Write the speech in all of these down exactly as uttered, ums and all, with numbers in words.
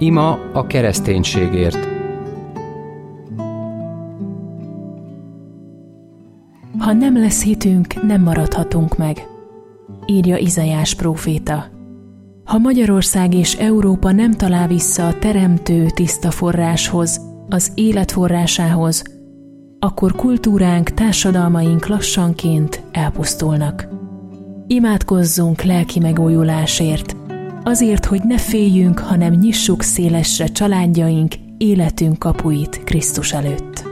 Ima a kereszténységért. Ha nem lesz hitünk, nem maradhatunk meg, írja Izaiás próféta. Ha Magyarország és Európa nem talál vissza a teremtő tiszta forráshoz, az élet forrásához, akkor kultúránk, társadalmaink lassanként elpusztulnak. Imádkozzunk lelki megújulásért, azért, hogy ne féljünk, hanem nyissuk szélesre családjaink, életünk kapuit Krisztus előtt.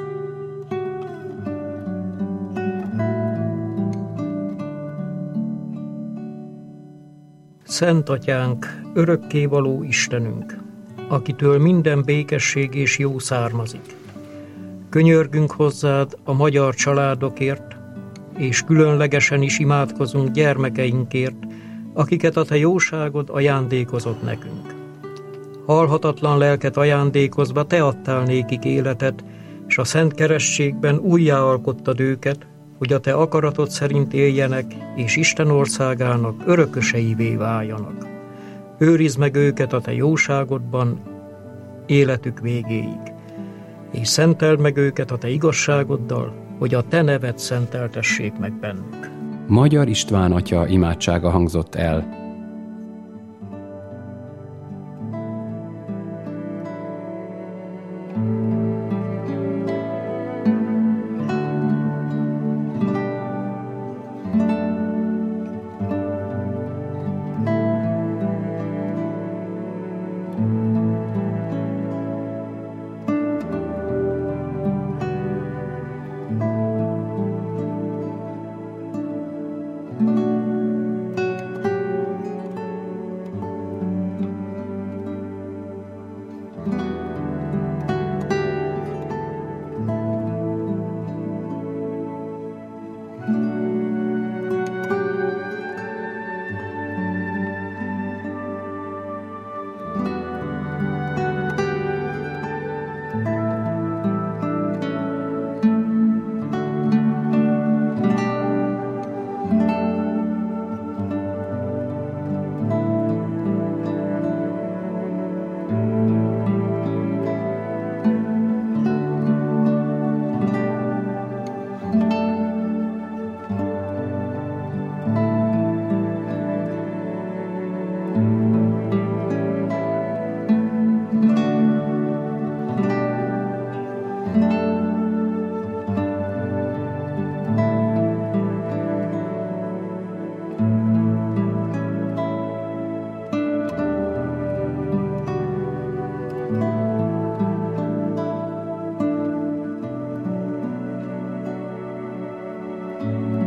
Szent Atyánk, örökkévaló Istenünk, akitől minden békesség és jó származik. Könyörgünk hozzád a magyar családokért, és különlegesen is imádkozunk gyermekeinkért, akiket a te jóságod ajándékozott nekünk. Halhatatlan lelket ajándékozva te adtál nékik életet, és a szent kerességben újjáalkottad őket, hogy a te akaratod szerint éljenek, és Isten országának örököseivé váljanak. Őrizd meg őket a te jóságodban életük végéig, és szenteld meg őket a te igazságoddal, hogy a te neved szenteltessék meg bennük. Magyar István atya imádsága hangzott el. you.